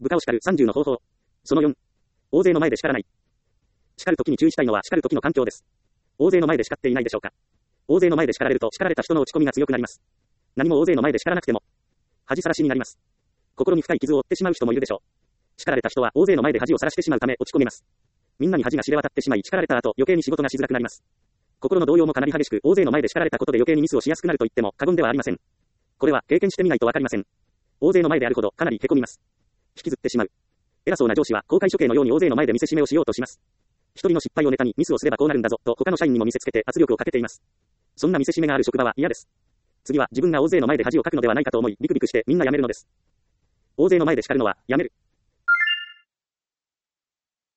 部下を叱る30の方法。その4。大勢の前で叱らない。叱るときに注意したいのは叱るときの環境です。大勢の前で叱っていないでしょうか。大勢の前で叱られると叱られた人の落ち込みが強くなります。何も大勢の前で叱らなくても、恥さらしになります。心に深い傷を負ってしまう人もいるでしょう。叱られた人は大勢の前で恥をさらしてしまうため落ち込みます。みんなに恥が知れ渡ってしまい叱られた後余計に仕事がしづらくなります。心の動揺もかなり激しく大勢の前で叱られたことで余計にミスをしやすくなると言っても過言ではありません。これは経験してみないとわかりません。大勢の前であるほどかなり凹みます。引きずってしまう。偉そうな上司は公開処刑のように大勢の前で見せしめをしようとします。一人の失敗をネタにミスをすればこうなるんだぞと他の社員にも見せつけて圧力をかけています。そんな見せしめがある職場は嫌です。次は自分が大勢の前で恥をかくのではないかと思いビクビクしてみんなやめるのです。大勢の前で叱るのはやめる。